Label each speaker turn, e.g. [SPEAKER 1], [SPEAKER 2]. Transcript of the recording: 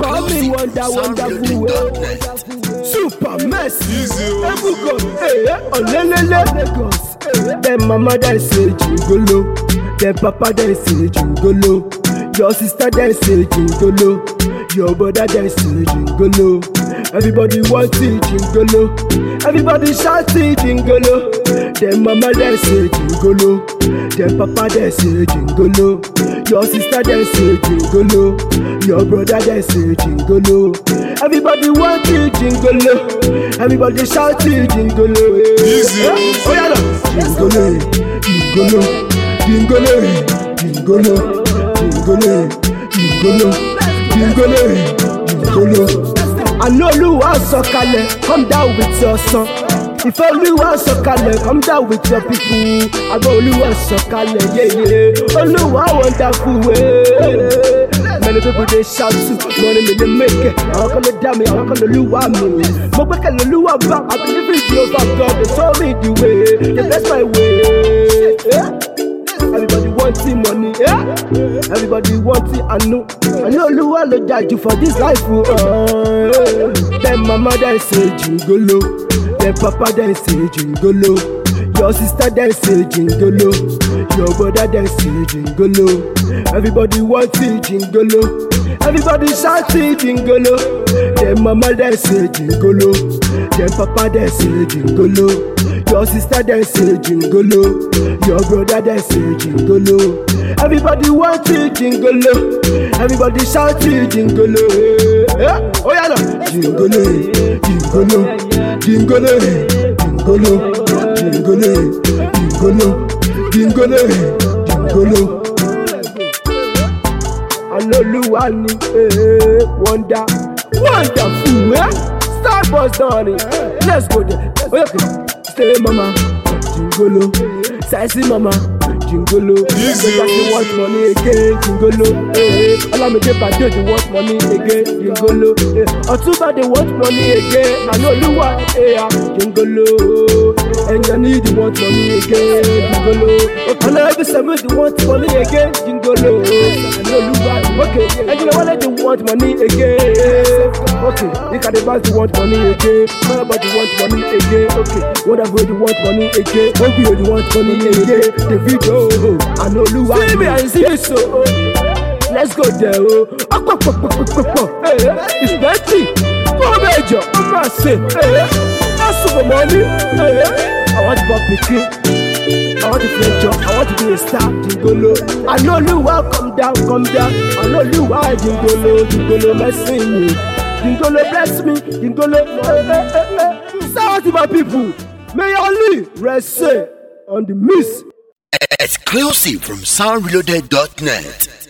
[SPEAKER 1] Call me wonderful way. Super mess. Ebugo, olelele Lagos. Them mama they say jingolo, them papa they say jingolo, your sister they say jingolo, your brother they say jingolo. Everybody wants it jingolo, everybody shout it jingolo. Them mama they say jingolo, them papa they say jingolo, your sister they say jingolo, your brother they say jingolo. Everybody wants it jingolo, everybody shout it jingolo. Oh yeah, jingolo, jingolo, jingolo, jingolo, jingolo, jingolo, jingolo. I know Oluwa sọ̀kalẹ̀, come down with your song. If Oluwa sọ̀kalẹ̀, come down with your people. I go Oluwa sọ̀kalẹ̀, yeah. Oluwa wonderful way. Many people they shout to, money me they make it. I want to damn me, I want to Oluwa me. Mo gbẹ́kẹ̀ lé Oluwa back, I believe in Jehovah God. They show me the way, they bless my way. Everybody wanting money, everybody wanting I know Oluwa lo judge for this life. Them mama they say jingolo, them papa they say jingolo, your sister they say jingolo, your brother they say jingolo. Everybody wanting jingolo, everybody shouting jingolo. Them mama they say jingolo, them papa they say jingolo, your sister they say jingolo, your brother they say jingolo. Everybody wants it jingolo, everybody shout it jingolo. Oh yeah, no. Jingolo, jingolo, jingolo, jingolo, jingolo, jingolo, jingolo, jingolo. I know Oluwa ni wonderful, Star Boys done it. Let's go there. Okay, stay mama, jingolo, sexy mama. Jingolo, they want money again, jingolo, Olamide Bade they want money again, jingolo, Otuba they want money again, I know Oluwa, jingolo, and Yanni they want money again, jingolo, and every seven they want money again, jingolo, I know Oluwa, okay, and you know what they want money again, okay, they can they want money again, everybody want money again, okay, whatever they want money again, Obi they want money again, the video. I know Oluwa. See me and see so. Let's go there. It's dirty. Go major. I'm not saying. That's super money. I want to buy picking. I want to play job. I want to be a star. Jingolo. I know Oluwa. Come down. I know Oluwa. Jingolo. Blessing me. Jingolo bless me. Jingolo. Shout to my people. May I live. Rest on the miss.
[SPEAKER 2] Exclusive from soundreloaded.net.